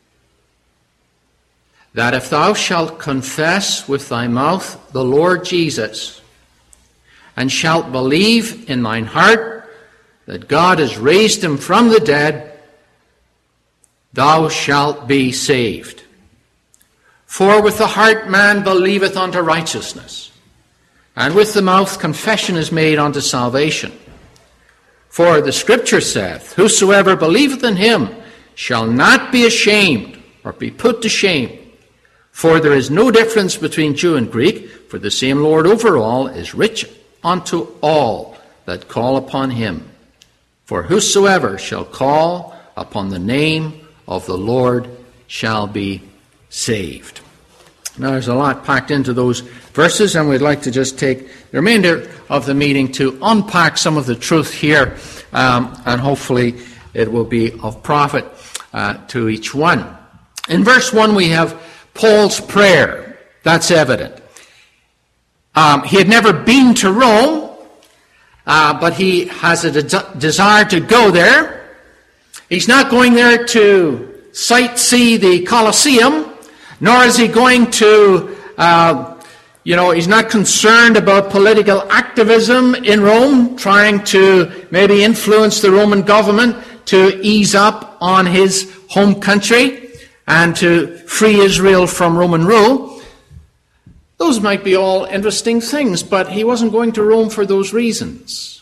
That if thou shalt confess with thy mouth the Lord Jesus, and shalt believe in thine heart that God has raised him from the dead, thou shalt be saved. For with the heart man believeth unto righteousness, and with the mouth confession is made unto salvation. For the Scripture saith, Whosoever believeth in him shall not be ashamed, or be put to shame. For there is no difference between Jew and Greek, for the same Lord over all is rich unto all that call upon him. For whosoever shall call upon the name of the Lord shall be saved. Now, there's a lot packed into those verses, and we'd like to just take the remainder of the meeting to unpack some of the truth here, um, and hopefully it will be of profit uh, to each one. In verse one, we have Paul's prayer. That's evident. Um, he had never been to Rome, uh, but he has a de- desire to go there. He's not going there to sightsee the Colosseum, nor is he going to, uh, you know, he's not concerned about political activism in Rome, trying to maybe influence the Roman government to ease up on his home country and to free Israel from Roman rule. Those might be all interesting things, but he wasn't going to Rome for those reasons.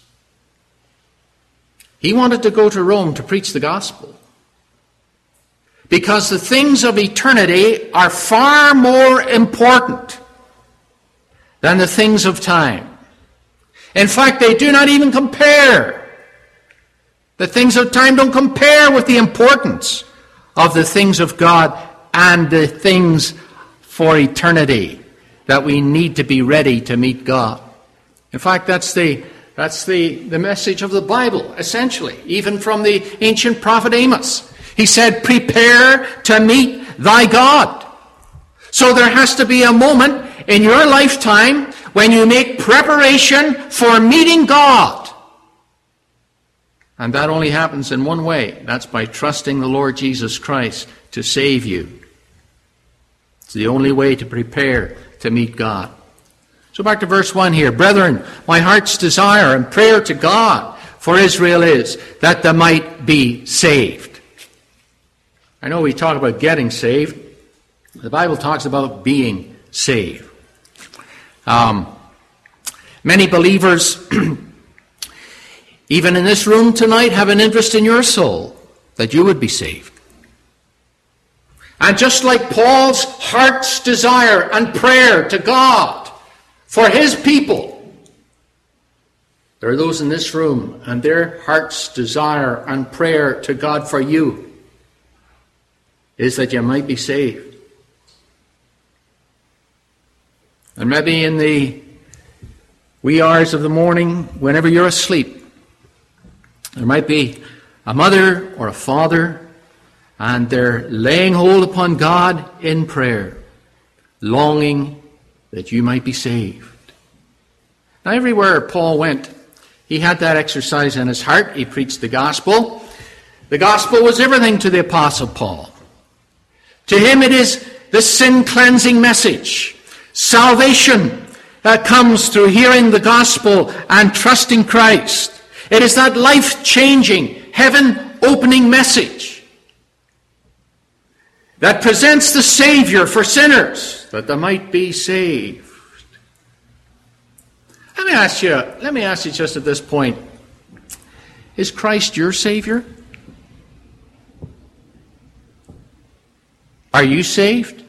He wanted to go to Rome to preach the gospel. Because the things of eternity are far more important than the things of time. In fact, they do not even compare. The things of time don't compare with the importance of the things of God and the things for eternity that we need to be ready to meet God. In fact, that's the that's the, the message of the Bible, essentially, even from the ancient prophet Amos. He said, prepare to meet thy God. So there has to be a moment in your lifetime when you make preparation for meeting God. And that only happens in one way. That's by trusting the Lord Jesus Christ to save you. It's the only way to prepare to meet God. So back to verse one here. Brethren, my heart's desire and prayer to God for Israel is that they might be saved. I know we talk about getting saved. The Bible talks about being saved. Um, many believers, even in this room tonight, have an interest in your soul that you would be saved. And just like Paul's heart's desire and prayer to God for his people, there are those in this room, and their heart's desire and prayer to God for you is that you might be saved. And maybe in the wee hours of the morning, whenever you're asleep, there might be a mother or a father, and they're laying hold upon God in prayer, longing that you might be saved. Now, everywhere Paul went, he had that exercise in his heart. He preached the gospel. The gospel was everything to the Apostle Paul. To him it is the sin-cleansing message. Salvation that comes through hearing the gospel and trusting Christ. It is that life-changing, heaven-opening message that presents the Savior for sinners, that they might be saved. Let me ask you, let me ask you just at this point, is Christ your Savior? Are you saved?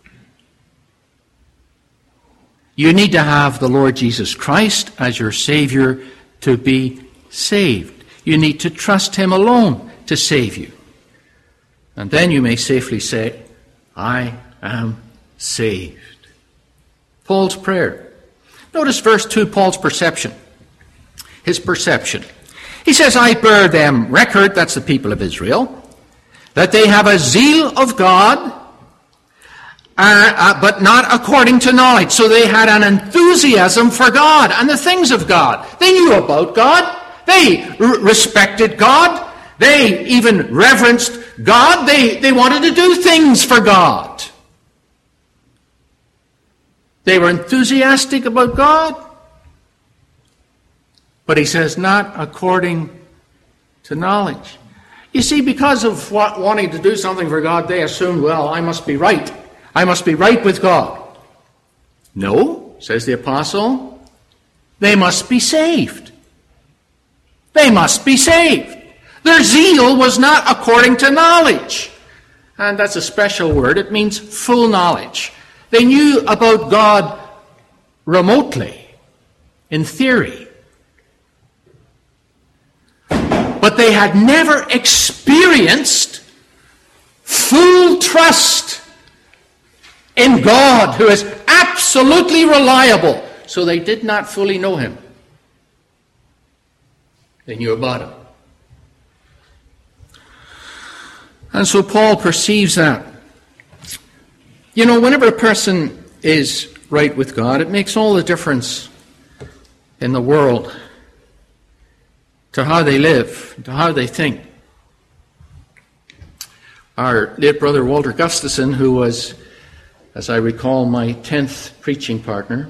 You need to have the Lord Jesus Christ as your Savior to be saved. You need to trust Him alone to save you. And then you may safely say, I am saved. Paul's prayer. Notice verse two, Paul's perception. His perception. He says, I bear them record, that's the people of Israel, that they have a zeal of God, uh, uh, but not according to knowledge. So they had an enthusiasm for God and the things of God. They knew about God. They r- respected God. They even reverenced God. They, they wanted to do things for God. They were enthusiastic about God. But he says, not according to knowledge. You see, because of what, wanting to do something for God, they assumed, well, I must be right. I must be right with God. No, says the apostle, they must be saved. They must be saved. Their zeal was not according to knowledge. And that's a special word. It means full knowledge. They knew about God remotely, in theory. But they had never experienced full trust in God, who is absolutely reliable. So they did not fully know him. They knew about him. And so Paul perceives that. You know, whenever a person is right with God, it makes all the difference in the world to how they live, to how they think. Our late brother Walter Gustafson, who was, as I recall, my tenth preaching partner.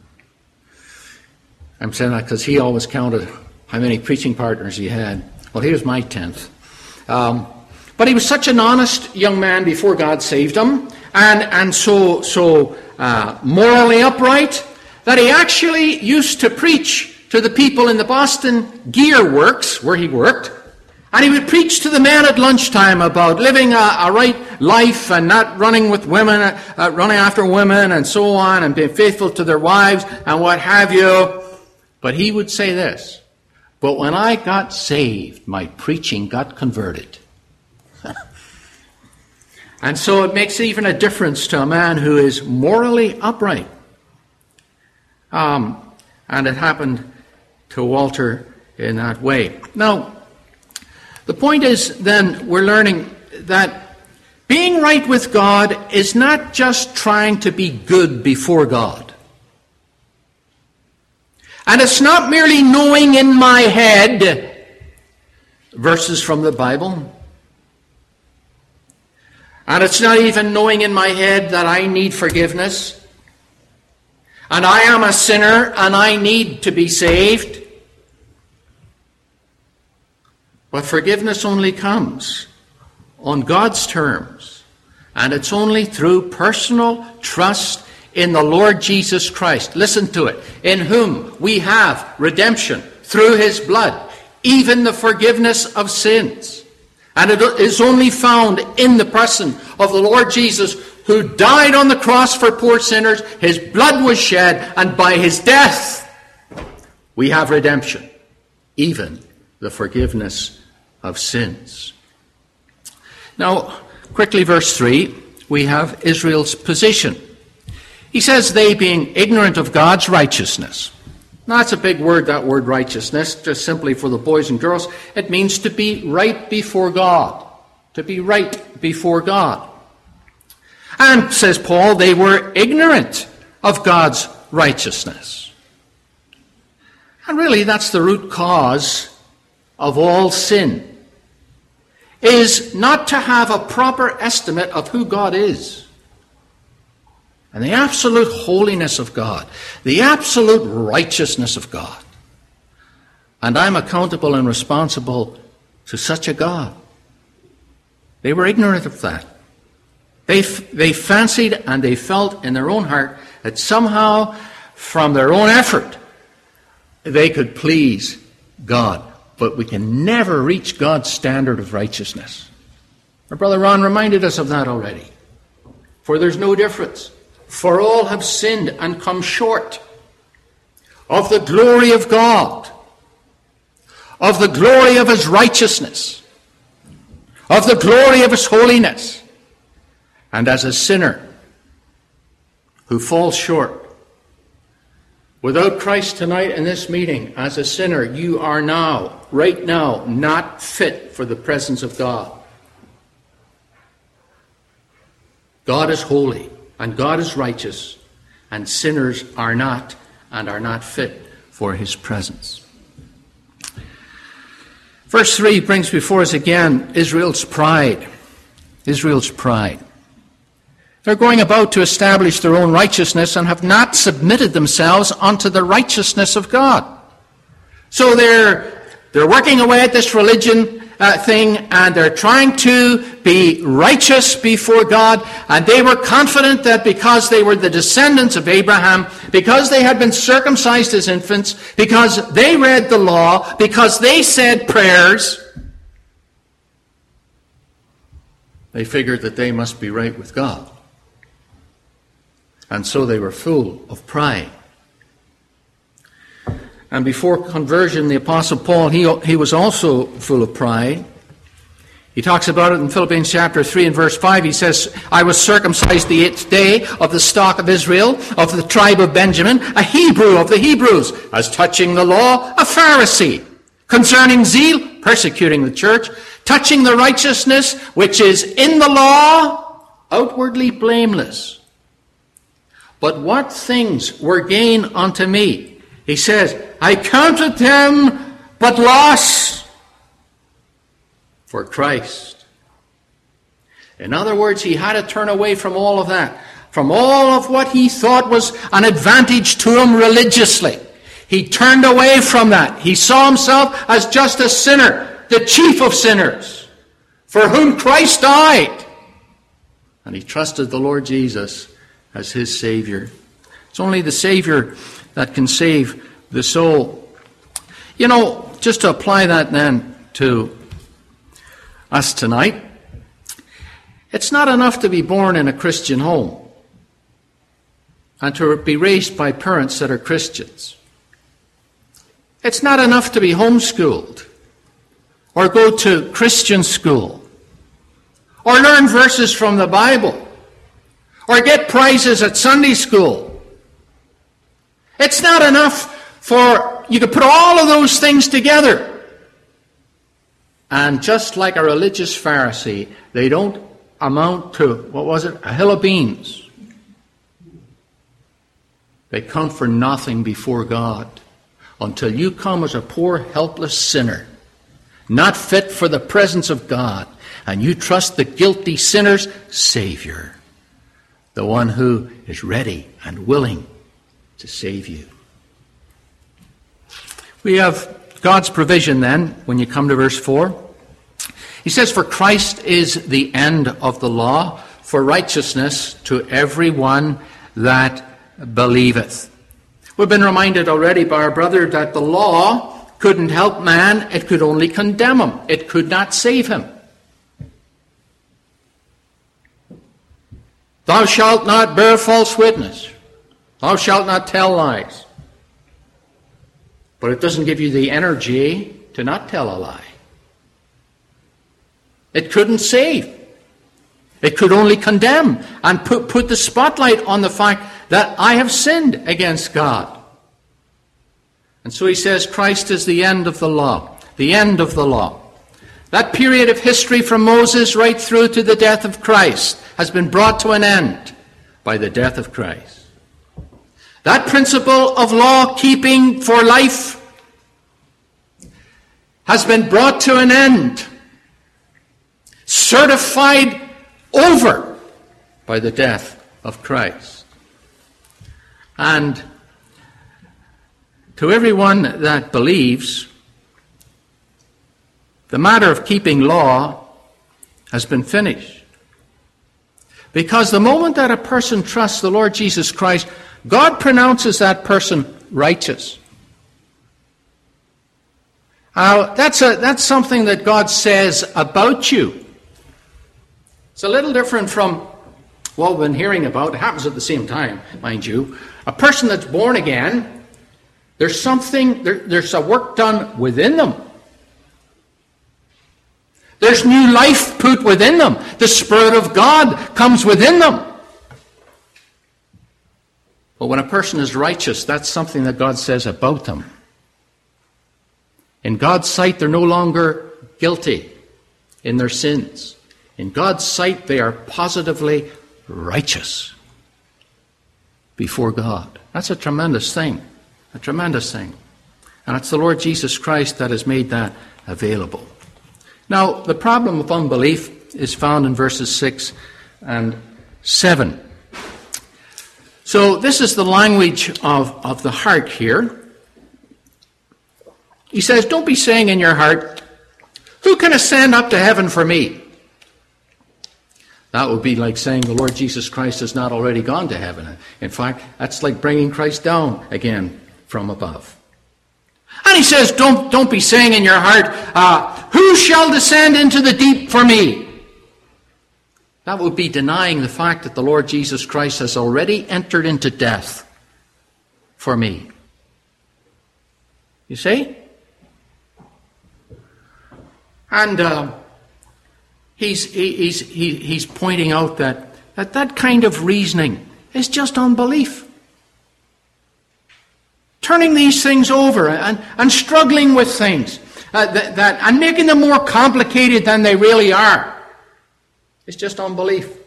I'm saying that because he always counted how many preaching partners he had. Well, he was my tenth. Um, but he was such an honest young man before God saved him, and, and so, so uh, morally upright, that he actually used to preach to the people in the Boston Gear Works, where he worked, and he would preach to the men at lunchtime about living a, a right life and not running with women, uh, running after women and so on, and being faithful to their wives and what have you. But he would say this, but when I got saved, my preaching got converted. And so it makes even a difference to a man who is morally upright. Um, and it happened to Walter in that way. Now, the point is then we're learning that being right with God is not just trying to be good before God. And it's not merely knowing in my head verses from the Bible. And it's not even knowing in my head that I need forgiveness. And I am a sinner and I need to be saved. But forgiveness only comes on God's terms. And it's only through personal trust in the Lord Jesus Christ. Listen to it. In whom we have redemption through his blood, even the forgiveness of sins. And it is only found in the person of the Lord Jesus, who died on the cross for poor sinners. His blood was shed, and by his death we have redemption, even the forgiveness of sins. Now, quickly, verse three, we have Israel's position. He says, they being ignorant of God's righteousness. Now, that's a big word, that word righteousness, just simply for the boys and girls. It means to be right before God. To be right before God. And, says Paul, they were ignorant of God's righteousness. And really, that's the root cause of all sin, is not to have a proper estimate of who God is. And the absolute holiness of God, the absolute righteousness of God. And I'm accountable and responsible to such a God. They were ignorant of that. They, they fancied and they felt in their own heart that somehow, from their own effort, they could please God. But we can never reach God's standard of righteousness. Our brother Ron reminded us of that already. For there's no difference. For all have sinned and come short of the glory of God, of the glory of his righteousness, of the glory of his holiness. And as a sinner who falls short, without Christ tonight in this meeting, as a sinner, you are now, right now, not fit for the presence of God. God is holy. And God is righteous, and sinners are not, and are not fit for his presence. Verse three brings before us again Israel's pride. Israel's pride. They're going about to establish their own righteousness and have not submitted themselves unto the righteousness of God. So they're, they're working away at this religion, uh, thing, and they're trying to be righteous before God, and they were confident that because they were the descendants of Abraham, because they had been circumcised as infants, because they read the law, because they said prayers, they figured that they must be right with God. And so they were full of pride. And before conversion, the Apostle Paul, he, he was also full of pride. He talks about it in Philippians chapter three and verse five. He says, I was circumcised the eighth day of the stock of Israel, of the tribe of Benjamin, a Hebrew of the Hebrews, as touching the law, a Pharisee, concerning zeal, persecuting the church, touching the righteousness which is in the law, outwardly blameless. But what things were gain unto me? He says, I counted them but loss for Christ. In other words, he had to turn away from all of that, from all of what he thought was an advantage to him religiously. He turned away from that. He saw himself as just a sinner, the chief of sinners, for whom Christ died. And he trusted the Lord Jesus as his Savior. It's only the Savior that can save the soul. You know, just to apply that then to us tonight, it's not enough to be born in a Christian home and to be raised by parents that are Christians. It's not enough to be homeschooled or go to Christian school or learn verses from the Bible or get prizes at Sunday school. It's not enough for you to put all of those things together. And just like a religious Pharisee, they don't amount to, what was it, a hill of beans. They count for nothing before God until you come as a poor, helpless sinner, not fit for the presence of God, and you trust the guilty sinner's Savior, the one who is ready and willing to save you. We have God's provision then, when you come to verse four. He says, for Christ is the end of the law, for righteousness to every one that believeth. We've been reminded already by our brother that the law couldn't help man, it could only condemn him. It could not save him. Thou shalt not bear false witness. Thou shalt not tell lies. But it doesn't give you the energy to not tell a lie. It couldn't save. It could only condemn and put, put the spotlight on the fact that I have sinned against God. And so he says Christ is the end of the law. The end of the law. That period of history from Moses right through to the death of Christ has been brought to an end by the death of Christ. That principle of law-keeping for life has been brought to an end, certified over by the death of Christ. And to everyone that believes, the matter of keeping law has been finished. Because the moment that a person trusts the Lord Jesus Christ, God pronounces that person righteous. Uh, that's, a, that's something that God says about you. It's a little different from what we've been hearing about. It happens at the same time, mind you. A person that's born again, there's something, there, there's a work done within them. There's new life put within them. The Spirit of God comes within them. But when a person is righteous, that's something that God says about them. In God's sight, they're no longer guilty in their sins. In God's sight, they are positively righteous before God. That's a tremendous thing. A tremendous thing. And it's the Lord Jesus Christ that has made that available. Now, the problem of unbelief is found in verses six and seven. So this is the language of, of the heart here. He says, don't be saying in your heart, Who can ascend up to heaven for me? That would be like saying the Lord Jesus Christ has not already gone to heaven. In fact, that's like bringing Christ down again from above. And he says, don't, don't be saying in your heart, uh, who shall descend into the deep for me? That would be denying the fact that the Lord Jesus Christ has already entered into death for me. You see? And uh, he's, he's, he, he's pointing out that, that that kind of reasoning is just unbelief. Turning these things over and, and struggling with things uh, that, that and making them more complicated than they really are. It's just unbelief.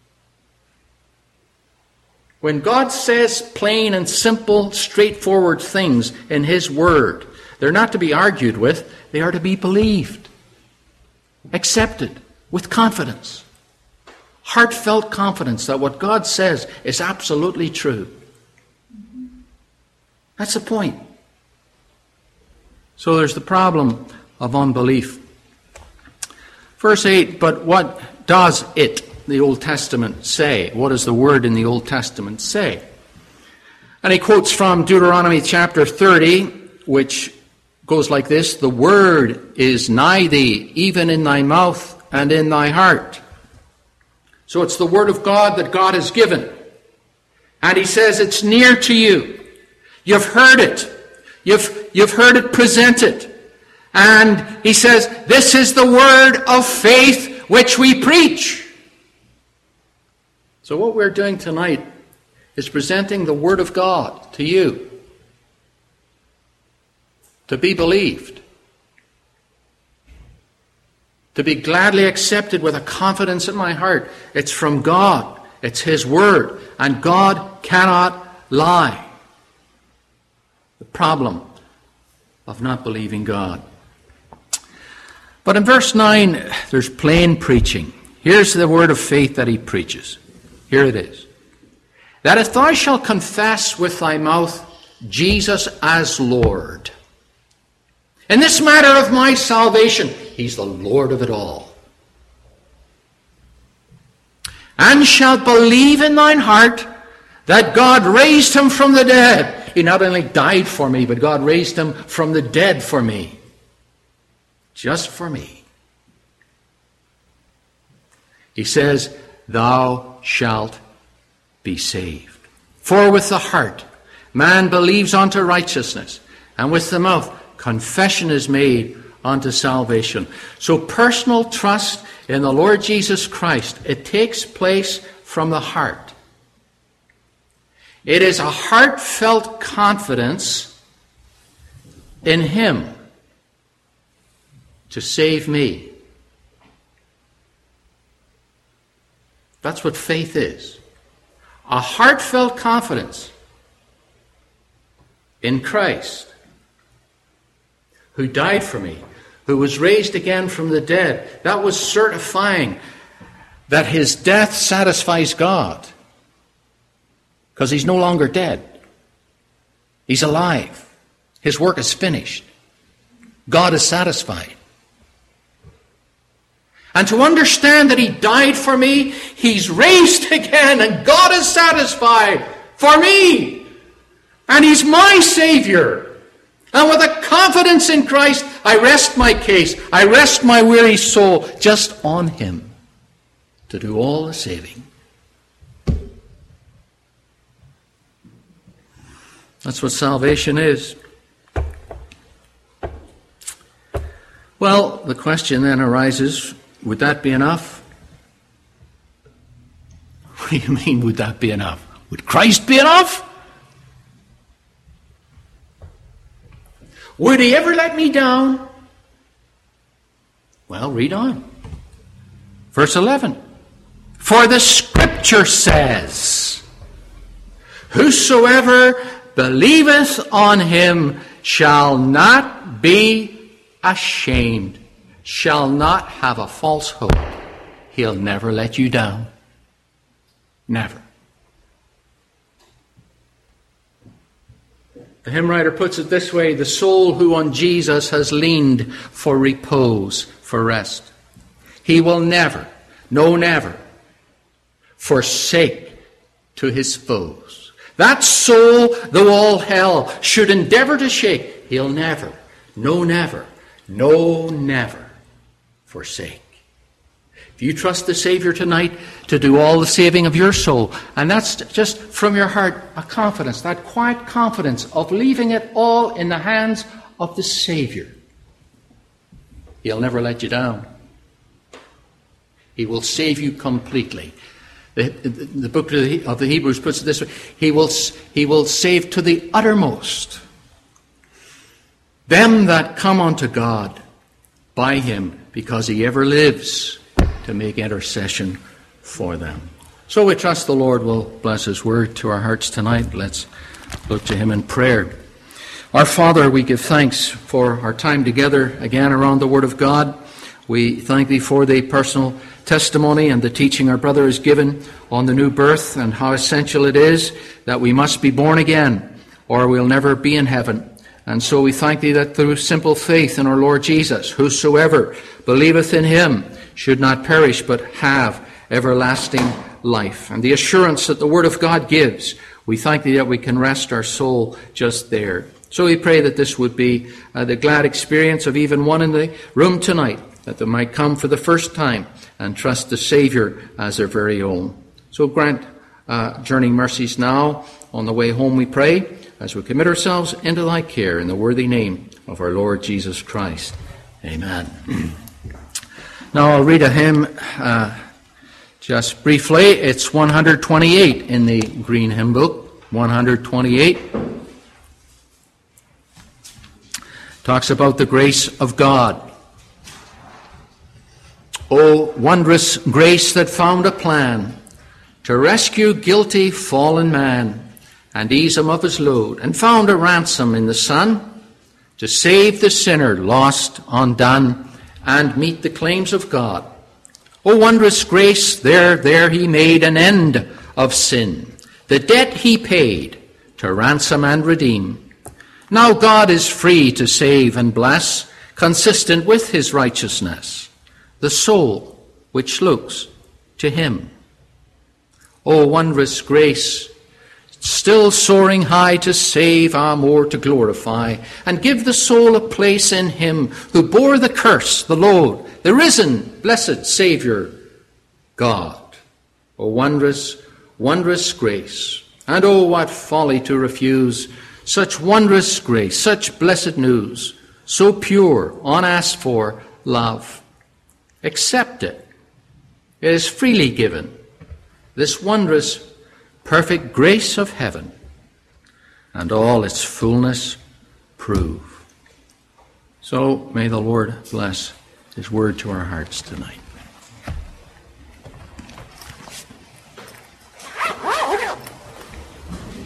When God says plain and simple, straightforward things in His Word, they're not to be argued with, they are to be believed, accepted with confidence, heartfelt confidence that what God says is absolutely true. That's the point. So there's the problem of unbelief. Verse eight, but what does it, the Old Testament, say? What does the word in the Old Testament say? And he quotes from Deuteronomy chapter thirty, which goes like this, the word is nigh thee, even in thy mouth and in thy heart. So it's the word of God that God has given. And he says it's near to you. You've heard it. You've, you've heard it presented. And he says, this is the word of faith which we preach. So what we're doing tonight is presenting the word of God to you, to be believed, to be gladly accepted with a confidence in my heart. It's from God. It's His word. And God cannot lie. The problem of not believing God. But in verse nine, there's plain preaching. Here's the word of faith that he preaches. Here it is. That if thou shalt confess with thy mouth Jesus as Lord, in this matter of my salvation, He's the Lord of it all, and shalt believe in thine heart that God raised Him from the dead. He not only died for me, but God raised Him from the dead for me. Just for me. He says, thou shalt be saved. For with the heart man believes unto righteousness, and with the mouth confession is made unto salvation. So personal trust in the Lord Jesus Christ, it takes place from the heart. It is a heartfelt confidence in Him to save me. That's what faith is. A heartfelt confidence in Christ, who died for me, who was raised again from the dead. That was certifying that His death satisfies God. Because He's no longer dead. He's alive. His work is finished. God is satisfied. And to understand that He died for me, He's raised again, and God is satisfied for me. And He's my Savior. And with a confidence in Christ, I rest my case. I rest my weary soul just on Him to do all the saving. That's what salvation is. Well, the question then arises, would that be enough? What do you mean, would that be enough? Would Christ be enough? Would He ever let me down? Well, read on. Verse eleven. For the Scripture says, whosoever believeth on Him shall not be ashamed, shall not have a false hope. He'll never let you down. Never. The hymn writer puts it this way, the soul who on Jesus has leaned for repose, for rest. He will never, no never, forsake to his foes. That soul, though all hell should endeavor to shake, he'll never, no never, no never forsake. If you trust the Savior tonight to do all the saving of your soul, and that's just from your heart, a confidence, that quiet confidence of leaving it all in the hands of the Savior, he'll never let you down. He will save you completely. The, the, the book of the, of the Hebrews puts it this way: He will, he will save to the uttermost them that come unto God by him, because he ever lives to make intercession for them. So we trust the Lord will bless his word to our hearts tonight. Let's look to him in prayer. Our Father, we give thanks for our time together again around the Word of God. We thank thee for the personal testimony and the teaching our brother has given on the new birth and how essential it is that we must be born again or we'll never be in heaven. And so we thank thee that through simple faith in our Lord Jesus, whosoever believeth in him should not perish but have everlasting life. And the assurance that the Word of God gives, we thank thee that we can rest our soul just there. So we pray that this would be uh, the glad experience of even one in the room tonight, that they might come for the first time and trust the Savior as their very own. So grant uh, journeying mercies now on the way home, we pray, as we commit ourselves into thy care in the worthy name of our Lord Jesus Christ. Amen. Now I'll read a hymn uh, just briefly. It's one twenty-eight in the Green Hymn Book. one twenty-eight. Talks about the grace of God. O wondrous grace that found a plan to rescue guilty fallen man and ease him of his load, and found a ransom in the Son to save the sinner lost, undone, and meet the claims of God. O wondrous grace, there, there he made an end of sin, the debt he paid to ransom and redeem. Now God is free to save and bless, consistent with his righteousness, the soul which looks to him. O wondrous grace, still soaring high to save, ah, more to glorify, and give the soul a place in him who bore the curse, the load, the risen, blessed Savior, God. O wondrous, wondrous grace, and oh, what folly to refuse such wondrous grace, such blessed news, so pure, unasked for love. Accept it. It is freely given, this wondrous, perfect grace of heaven, and all its fullness prove. So may the Lord bless his word to our hearts tonight.